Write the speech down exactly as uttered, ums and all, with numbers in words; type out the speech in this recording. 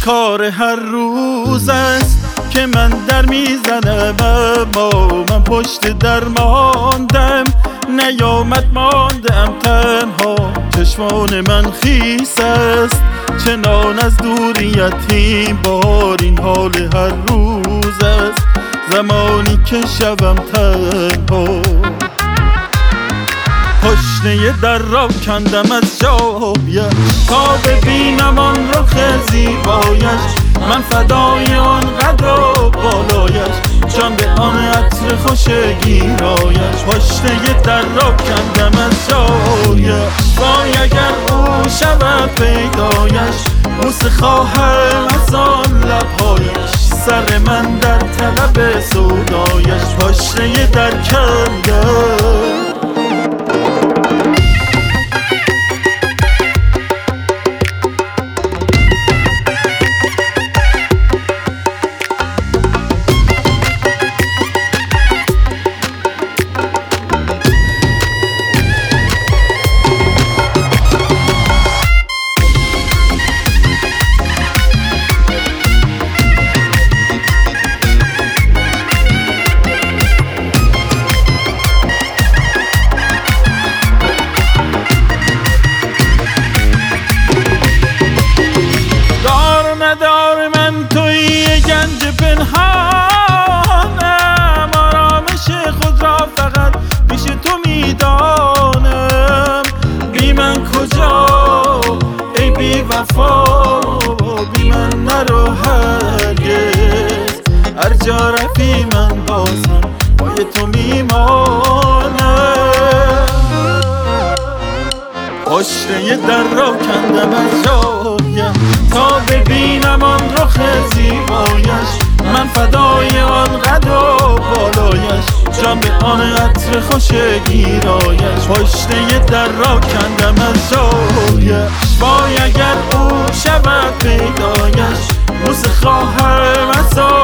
کار هر روز است که من در میزنم، با من پشت در ماندم، نیامد ماندم تنها، چشمان من خیس است چنان از دوریتیم، بار این حال هر روز است زمانی که شبم تنها. پشنه در را کندم از جایش تا ببینم آن رخ زیبایش، من فدای آن قد و بالایش، جان به آن عطر خوش گیرایش. پشنه در را کندم از جایش، وای اگر او شود پیدایش، بوسه خواهم از آن لبهایش، سر من در طلب سودایش. پشنه در کندم پنهانم، آرامش خود را فقط پیش تو میدانم. بی من کجا ای بی وفا، بی من نرو هرگز، هر جا رفی من بازم پای تو میمانم. پشنه در را کندم از جایم تا ببینم آن رخ زیبایش، من فدای آن قد و بالایش، جان به آن عطر خوش گیرایش. پشنه در را کندم از جایش، وای اگر او شود پیدایش، بوسه خواهم از